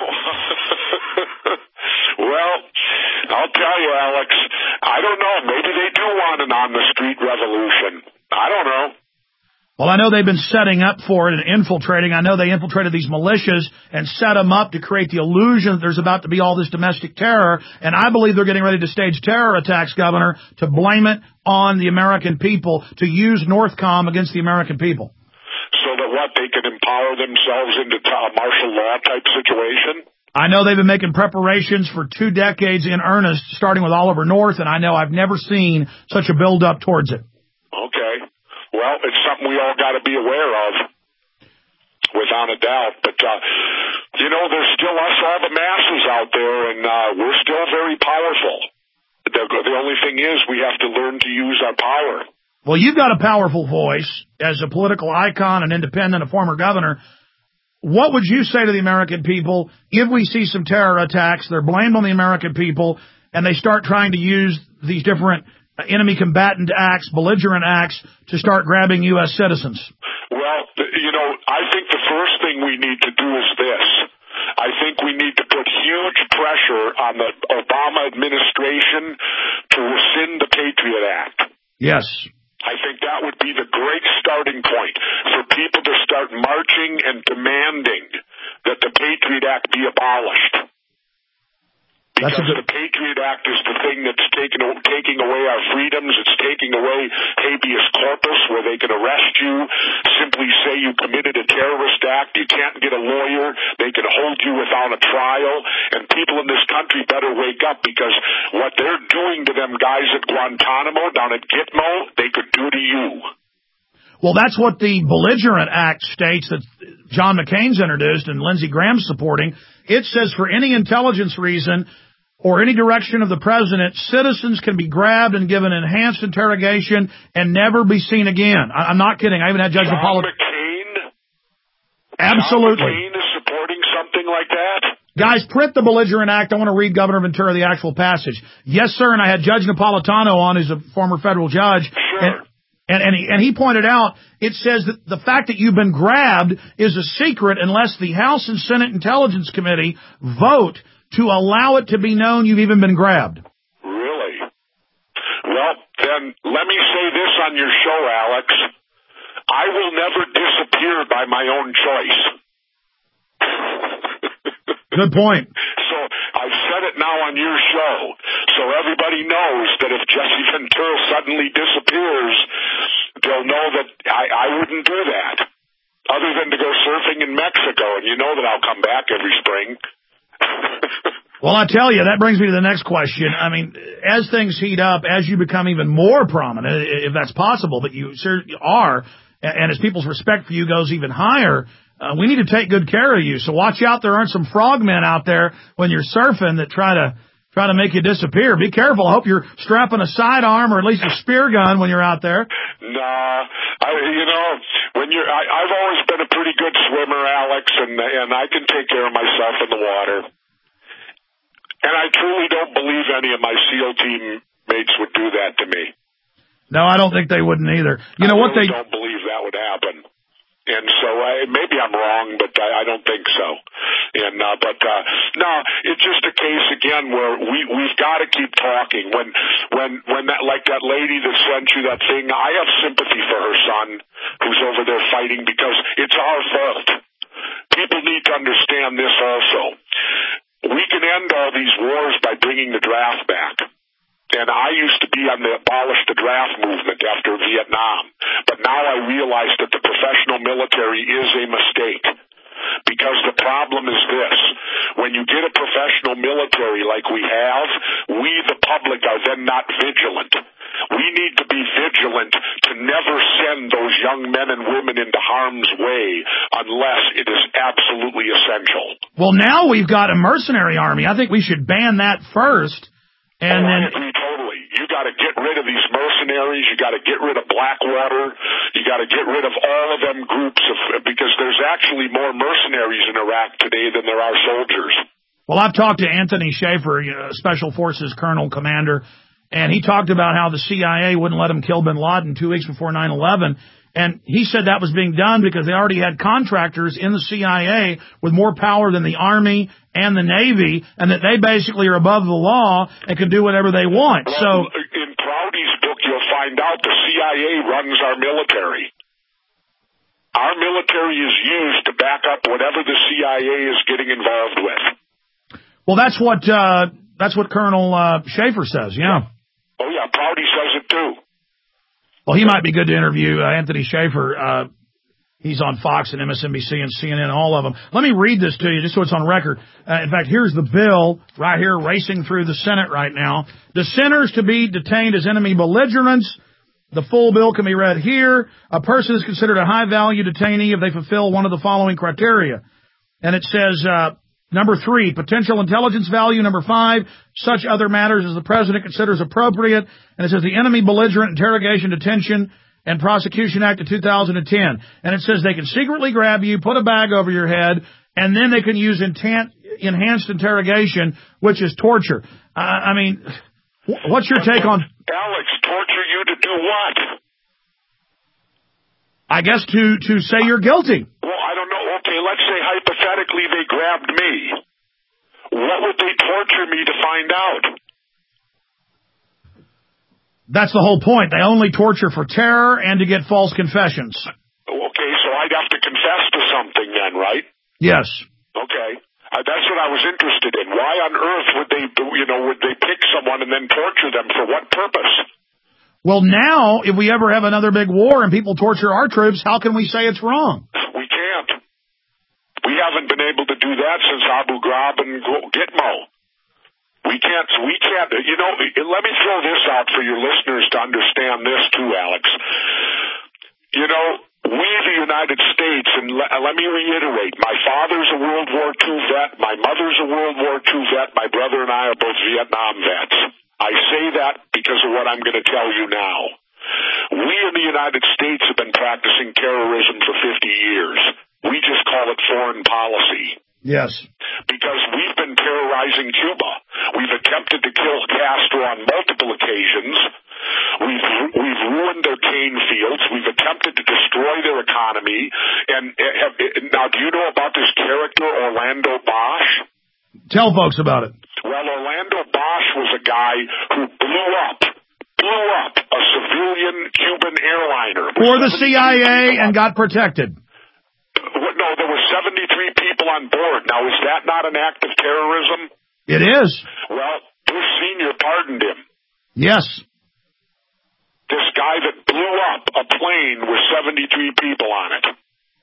Well, I'll tell you, Alex, I don't know. Maybe they do want an on-the-street revolution. I don't know. Well, I know they've been setting up for it and infiltrating. I know they infiltrated these militias and set them up to create the illusion that there's about to be all this domestic terror. And I believe they're getting ready to stage terror attacks, Governor, to blame it on the American people, to use Northcom against the American people. So that what, they can empower themselves into a martial law type situation? I know they've been making preparations for two decades in earnest, starting with Oliver North, and I know I've never seen such a build-up towards it. Okay. Well, it's something we all got to be aware of, without a doubt. But, uh, you know, there's still us, all the masses out there, and uh, we're still very powerful. The, the only thing is we have to learn to use our power. Well, you've got a powerful voice as a political icon, an independent, a former governor. What would you say to the American people if we see some terror attacks, they're blamed on the American people, and they start trying to use these different enemy combatant acts, belligerent acts, to start grabbing U S citizens? Well, you know, I think the first thing we need to do is this. I think we need to put huge pressure on the Obama administration to rescind the Patriot Act. Yes. I think that would be the great starting point for people to start marching and demanding that the Patriot Act be abolished. Because good... the Patriot Act is the thing that's taking, taking away our freedoms. It's taking away habeas corpus, where they can arrest you, simply say you committed a terrorist act. You can't get a lawyer. They can hold you without a trial. And people in this country better wake up, because what they're doing to them guys at Guantanamo, down at Gitmo, they could do to you. Well, that's what the Belligerent Act states that John McCain's introduced and Lindsey Graham's supporting. It says for any intelligence reason or any direction of the president, citizens can be grabbed and given enhanced interrogation and never be seen again. I- I'm not kidding. I even had Judge John Napolitano. McCain? Absolutely. John McCain is supporting something like that? Guys, print the Belligerent Act. I want to read Governor Ventura the actual passage. Yes, sir, and I had Judge Napolitano on, who's a former federal judge. Sure. And, and, and, he, and he pointed out, it says that the fact that you've been grabbed is a secret unless the House and Senate Intelligence Committee vote to allow it to be known you've even been grabbed. Really? Well, then let me say this on your show, Alex. I will never disappear by my own choice. Good point. So I've said it now on your show, so everybody knows that if Jesse Ventura suddenly disappears, they'll know that I, I wouldn't do that, other than to go surfing in Mexico, and you know that I'll come back every spring. Well, I tell you, that brings me to the next question. I mean, as things heat up, as you become even more prominent, if that's possible, but you certainly are, and as people's respect for you goes even higher, uh, we need to take good care of you. So watch out, there aren't some frogmen out there when you're surfing that try to try to make you disappear. Be careful. I hope you're strapping a sidearm or at least a spear gun when you're out there. Nah, I, you know, when you're, I, I've always been a pretty good swimmer, Alex, and and I can take care of myself in the water. And I truly don't believe any of my SEAL teammates would do that to me. No, I don't think they wouldn't either. You know I what really they don't believe that would happen. And so I, maybe I'm wrong, but I, I don't think so. And uh, but uh, no, it's just a case again where we we've got to keep talking. When when when that like that lady that sent you that thing, I have sympathy for her son who's over there fighting because it's our fault. People need to understand this also. We can end all these wars by bringing the draft back. And I used to be on the abolish the draft movement after Vietnam. But now I realize that the professional military is a mistake. Because the problem is this. When you get a professional military like we have, we, the public, are then not vigilant. We need to be vigilant to never send those young men and women into harm's way unless it is absolutely essential. Well, now we've got a mercenary army. I think we should ban that first. And oh, then, I agree totally. You got to get rid of these mercenaries. You got to get rid of Blackwater. You got to get rid of all of them groups of, because there's actually more mercenaries in Iraq today than there are soldiers. Well, I've talked to Anthony Schaefer, uh, Special Forces Colonel Commander, and he talked about how the C I A wouldn't let him kill bin Laden two weeks before nine eleven. And he said that was being done because they already had contractors in the C I A with more power than the Army and the Navy, and that they basically are above the law and can do whatever they want. Well, so, in Prouty's book, you'll find out the C I A runs our military. Our military is used to back up whatever the C I A is getting involved with. Well, that's what uh, that's what Colonel uh, Schaefer says. Yeah. Oh yeah, Prouty says it too. Well, he might be good to interview, uh, Anthony Schaefer. Uh, he's on Fox and M S N B C and C N N, all of them. Let me read this to you just so it's on record. Uh, in fact, here's the bill right here racing through the Senate right now. Dissenters to be detained as enemy belligerents. The full bill can be read here. A person is considered a high-value detainee if they fulfill one of the following criteria. And it says, uh, number three, potential intelligence value. Number five, such other matters as the president considers appropriate. And it says the Enemy Belligerent Interrogation, Detention, and Prosecution Act of two thousand ten. And it says they can secretly grab you, put a bag over your head, and then they can use intent, enhanced interrogation, which is torture. Uh, I mean, what's your take on... Alex, torture you to do what? I guess to, to say you're guilty. Well, I don't know. Okay, let's say hypothetically they grabbed me. What would they torture me to find out? That's the whole point. They only torture for terror and to get false confessions. Okay, so I'd have to confess to something then, right? Yes. Okay. Uh, that's what I was interested in. Why on earth would they, you know, would they pick someone and then torture them? For what purpose? Well, now, if we ever have another big war and people torture our troops, how can we say it's wrong? We can't. We haven't been able to do that since Abu Ghraib and Gitmo. We can't, we can't, you know, let me throw this out for your listeners to understand this too, Alex. You know, we, the United States, and le- let me reiterate, my father's a World War Two vet, my mother's a World War Two vet, my brother and I are both Vietnam vets. I say that because of what I'm going to tell you now. We in the United States have been practicing terrorism for fifty years. We just call it foreign policy. Yes. Because we've been terrorizing Cuba. We've attempted to kill Castro on multiple occasions. We've we've ruined their cane fields. We've attempted to destroy their economy. And have, now, do you know about this character, Orlando Bosch? Tell folks about it. Well, Orlando Bosch was a guy who blew up, blew up a civilian Cuban airliner. For the C I A and got protected. No, there were seventy-three people on board. Now, is that not an act of terrorism? It is. Well, Bush Senior pardoned him. Yes. This guy that blew up a plane with seventy-three people on it.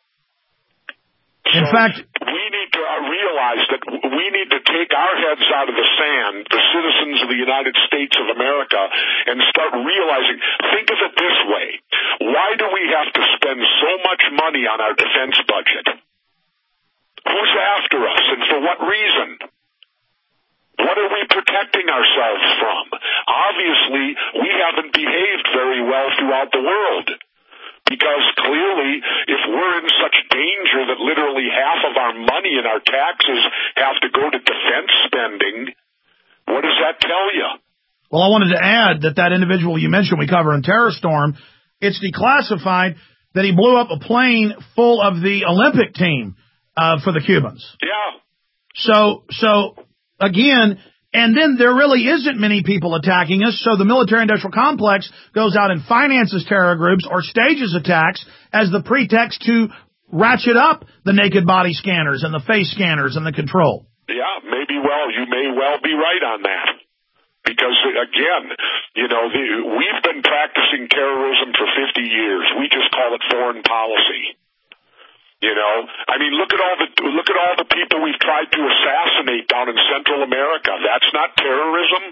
In so fact, we need to realize that we need to take our heads out of the sand, the citizens of the United States of America, and start realizing, think of it this way. Why do we have to spend so much money on our defense budget? Who's after us and for what reason? What are we protecting ourselves from? Obviously, we haven't behaved very well throughout the world. Because clearly, if we're in such danger that literally half of our money and our taxes have to go to defense spending, What does that tell you? Well, I wanted to add that that individual you mentioned we cover in Terror Storm, it's declassified that he blew up a plane full of the Olympic team uh, for the Cubans. Yeah. So, so again, and then there really isn't many people attacking us, so the military-industrial complex goes out and finances terror groups or stages attacks as the pretext to ratchet up the naked body scanners and the face scanners and the control. Yeah, maybe well, you may well be right on that. Because, again, you know, the, we've been practicing terrorism for fifty years. We just call it foreign policy. You know, I mean, look at all the look at all the people we've tried to assassinate down in Central America. That's not terrorism.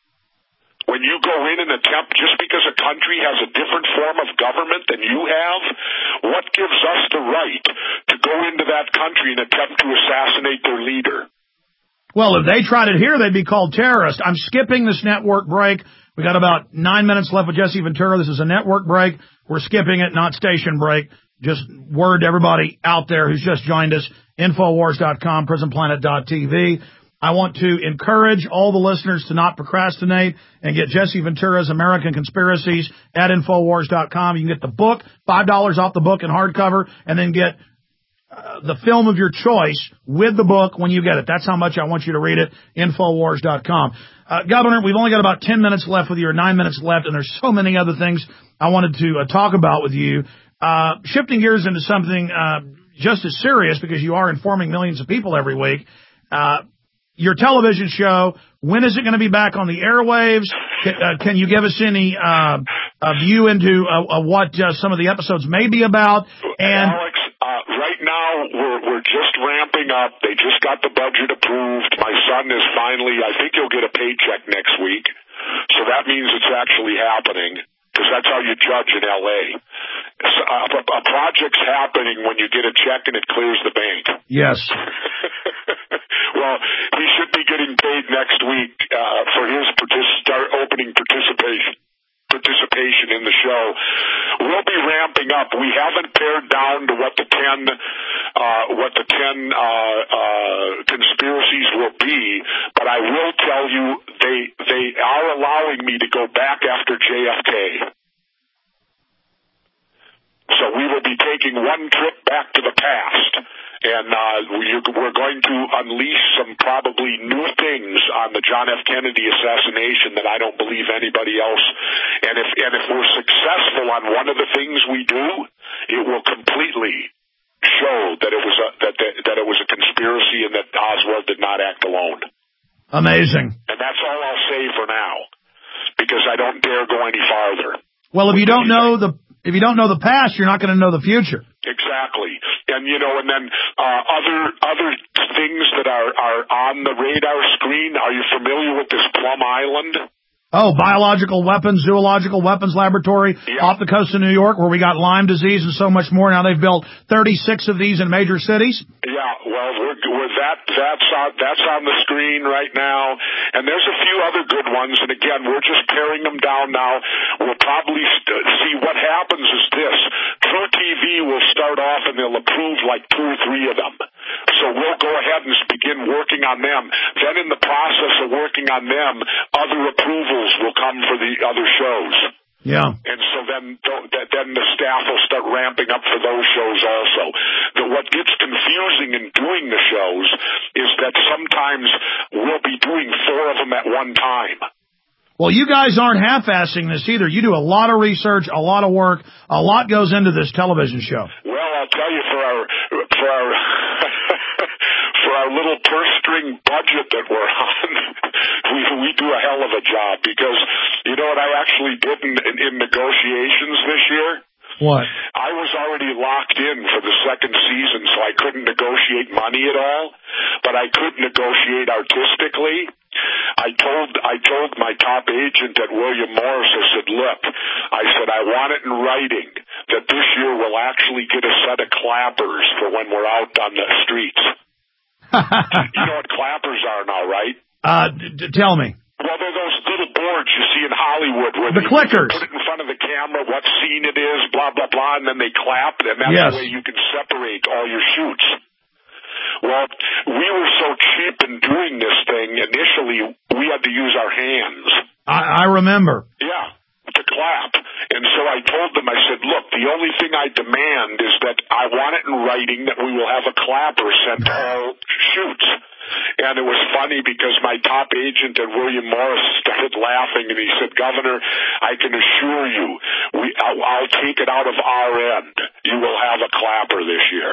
When you go in and attempt, just because a country has a different form of government than you have, what gives us the right to go into that country and attempt to assassinate their leader? Well, if they tried it here, they'd be called terrorists. I'm skipping this network break. We got about nine minutes left with Jesse Ventura. This is a network break. We're skipping it, not station break. Just word to everybody out there who's just joined us, Infowars dot com, Prison Planet dot T V. I want to encourage all the listeners to not procrastinate and get Jesse Ventura's American Conspiracies at Infowars dot com. You can get the book, five dollars off the book in hardcover, and then get uh, the film of your choice with the book when you get it. That's how much I want you to read it, Infowars dot com. Uh, Governor, we've only got about ten minutes left with you, or nine minutes left, and there's so many other things I wanted to uh, talk about with you. Uh, shifting gears into something uh, just as serious, because you are informing millions of people every week. Uh, your television show, when is it going to be back on the airwaves? Can, uh, can you give us any uh, a view into uh, uh, what uh, some of the episodes may be about? And Alex, uh, right now we're we're just ramping up. They just got the budget approved. My son is finally, I think he'll get a paycheck next week. So that means it's actually happening, because that's how you judge in L A. So, uh, a, a project's happening when you get a check and it clears the bank. Yes. Well, he should be getting paid next week uh, for his partic- start opening participation participation in the show. We'll be ramping up. We haven't pared down to what the ten uh, what the ten uh, uh, conspiracies will be, but I will tell you they they are allowing me to go back after J F K. So we will be taking one trip back to the past, and uh, we're going to unleash some probably new things on the John F. Kennedy assassination that I don't believe anybody else. And if and if we're successful on one of the things we do, it will completely show that it was a that that, that it was a conspiracy and that Oswald did not act alone. Amazing. And that's all I'll say for now, because I don't dare go any farther. Well, if you don't know the If you don't know the past, you're not going to know the future. Exactly. And, you know, and then uh, other other things that are, are on the radar screen, are you familiar with this Plum Island? Oh, biological weapons, zoological weapons laboratory yeah. off the coast of New York, where we got Lyme disease and so much more. Now they've built thirty-six of these in major cities. Yeah, well, we're, we're that that's on, that's on the screen right now, and there's a few other good ones. And again, we're just paring them down now. We'll probably st- see what happens is this: True T V will start off and they'll approve like two or three of them. So we'll go ahead and begin working on them. Then in the process of working on them, other approvals will come for the other shows. Yeah. And so then then the staff will start ramping up for those shows also. But what gets confusing in doing the shows is that sometimes we'll be doing four of them at one time. Well, you guys aren't half-assing this either. You do a lot of research, a lot of work, a lot goes into this television show. Well, I'll tell you, for our for our for our little purse string budget that we're on, we we do a hell of a job, because you know what I actually did in, in, in negotiations this year? What? I was already locked in for the second season, so I couldn't negotiate money at all, but I could negotiate artistically. I told I told my top agent at William Morris, I said, look, I said, I want it in writing that this year we'll actually get a set of clappers for when we're out on the streets. You know what clappers are now, right? Uh, d- tell me. Well, they're those little boards you see in Hollywood where the they clickers. put it in front of the camera, what scene it is, blah, blah, blah, and then they clap, and that's yes. the way you can separate all your shoots. Well, we were so cheap in doing this thing, initially we had to use our hands. I, I remember. Yeah, to clap. And so I told them, I said, look, the only thing I demand is that I want it in writing that we will have a clapper sent to all shoots. And it was funny because my top agent at William Morris started laughing, and he said, Governor, I can assure you, we, I'll, I'll take it out of our end. You will have a clapper this year.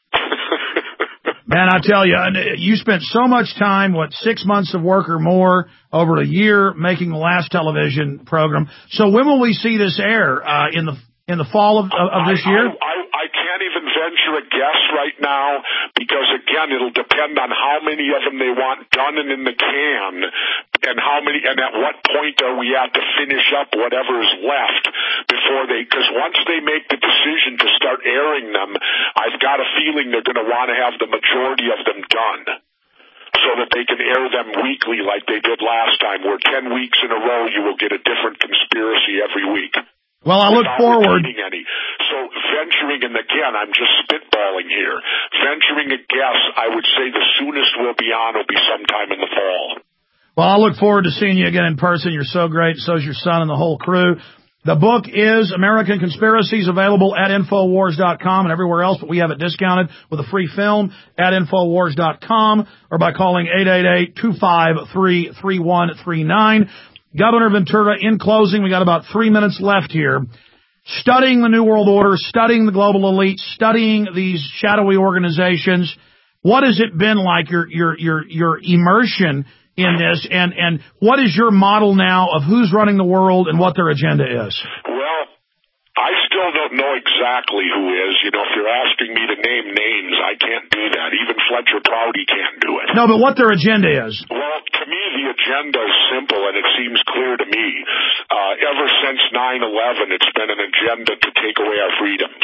Man, I tell you, you spent so much time, what, six months of work or more over a year making the last television program. So when will we see this air? Uh, in the in the fall of, of, of this I, year? I, I, I can't even venture a guess right now because, again, it'll depend on how many of them they want done and in the can, and how many, and at what point are we at to finish up whatever is left before they, because once they make the decision to start airing them, I've got a feeling they're going to want to have the majority of them done, so that they can air them weekly like they did last time, where ten weeks in a row you will get a different conspiracy every week. Well, I look forward. Any. So venturing, and again, I'm just spitballing here, venturing a guess, I would say the soonest we'll be on will be sometime in the fall. Well, I look forward to seeing you again in person. You're so great. So's your son and the whole crew. The book is American Conspiracies, available at Infowars dot com and everywhere else, but we have it discounted with a free film at Infowars dot com or by calling eight eight eight, two five three, three one three nine. Governor Ventura, in closing, we got about three minutes left here. Studying the New World Order, studying the global elite, studying these shadowy organizations, what has it been like, your your your your immersion in this, and and what is your model now of who's running the world and what their agenda is? Well, I still don't know exactly who is. You know, if you're asking me to name names, I can't do that. Even Fletcher Prouty can't do it. No, but what their agenda is. Well, to me, the agenda is simple, and it seems clear to me. Uh, ever since nine eleven, it's been an agenda to take away our freedoms.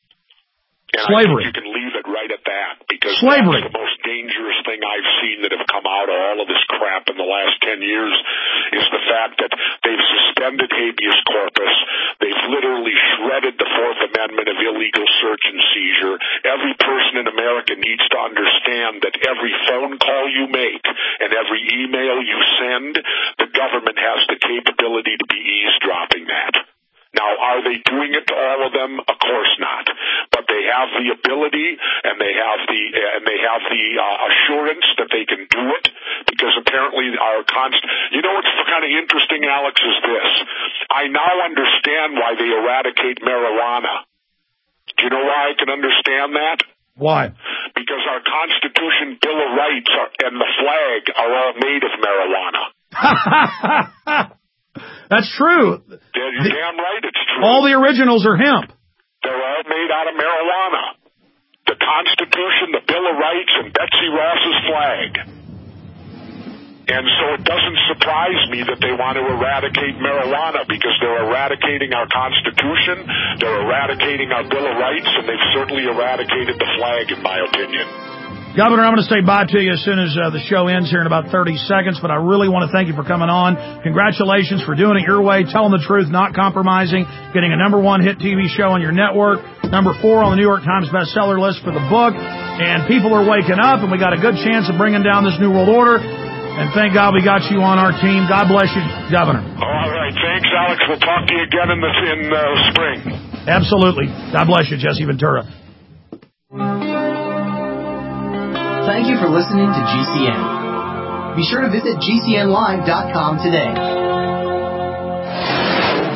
And Slavery. I think you can leave it right at that, because Slavery. That's the most dangerous thing I've seen that have come out of all of this crap in the last ten years is the fact that they've suspended habeas corpus. They've literally shredded the Fourth Amendment of illegal search and seizure. Every person in America needs to understand that every phone call you make and every email you send, the government has the capability to be eavesdropping that. Now, are they doing it to all of them? Of course not. But they have the ability, and they have the and they have the uh, assurance that they can do it, because apparently our const. You know what's kind of interesting, Alex, is this. I now understand why they eradicate marijuana. Do you know why I can understand that? Why? Because our Constitution, Bill of Rights, are, and the flag are all made of marijuana. That's true. You're the, damn right it's true. All the originals are hemp. They're all made out of marijuana. The Constitution, the Bill of Rights, and Betsy Ross's flag. And so it doesn't surprise me that they want to eradicate marijuana, because they're eradicating our Constitution, they're eradicating our Bill of Rights, and they've certainly eradicated the flag, in my opinion. Governor, I'm going to say bye to you as soon as uh, the show ends here in about thirty seconds, but I really want to thank you for coming on. Congratulations for doing it your way, telling the truth, not compromising, getting a number one hit T V show on your network, number four on the New York Times bestseller list for the book, and people are waking up, and we got a good chance of bringing down this New World Order, and thank God we got you on our team. God bless you, Governor. All right. Thanks, Alex. We'll talk to you again in the in, uh, spring. Absolutely. God bless you, Jesse Ventura. Thank you for listening to G C N. Be sure to visit G C N live dot com today.